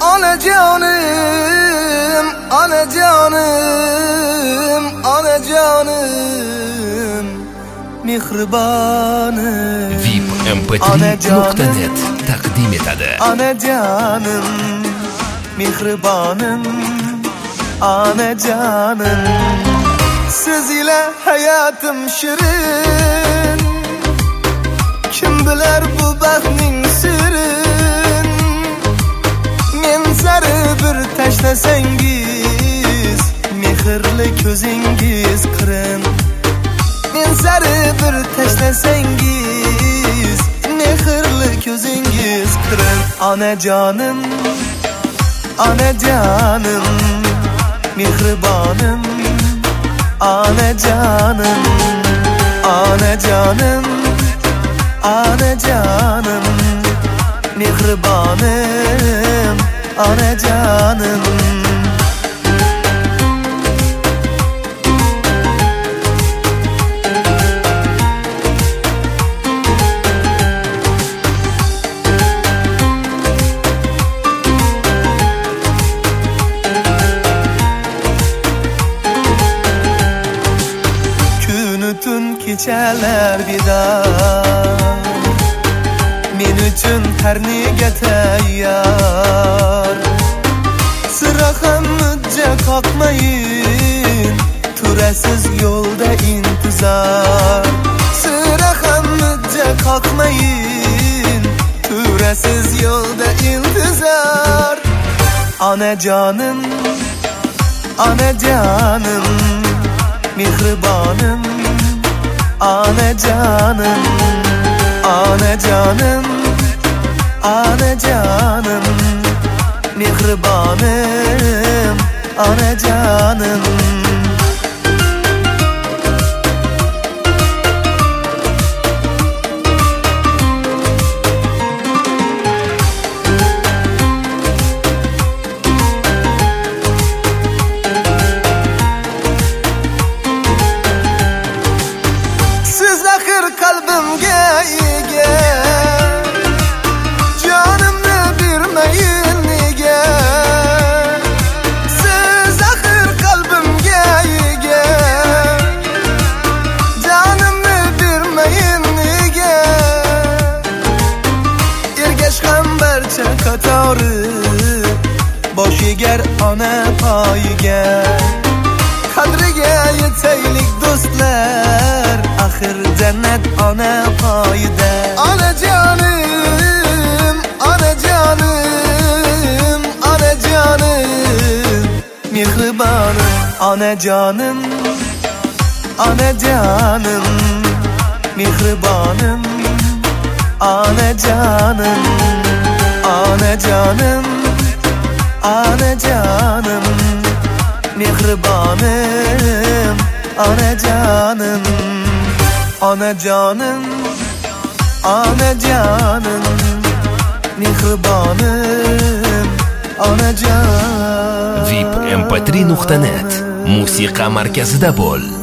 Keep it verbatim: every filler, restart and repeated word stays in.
Anacanım, anacanım, anacanım, mehribanım. V I P M P три nokta net taqdim etadi. Anacanım, mehribanım, anacanım. Siz ile hayatım şirin. Kim bilir bu baxtning sirin. Men sari bir tashlasangiz, mehrli ko'zingiz qirin. Men sari bir tashlasangiz, mehrli ko'zingiz qirin. Anacanım, anacanım, mehribanım, anacanım, anacanım, anacanım, mehribanım, anacanım. Tün kechalar bidar, men uchun har nega tayyor. Sira ham mujja qoqmayin, turasiz yo'lda intizor. Sira ham mujja qoqmayin, turasiz yo'lda intizor. Anacanım, anacanım, mehribanım, anacanım, anacanım, anacanım, mehribanım, anacanım. Kalbimge ega, canımni bermayin nega. Siz axir qalbimga ega, canımni bermayin nega. Ergashgan barcha qatori, bosh egar ona poyiga. Qadriga yetaylik do'stlar, axir jannat ona poyida. Anacanım, anacanım, anacanım, mehribanım, anacanım, anacanım, mehribanım, anacanım, anacanım, anacanım, mehribanım, anacanım. Anacanım, anacanım, mehribanım, anacanım. V I P M P три nokta net musiqa markazida bo'l.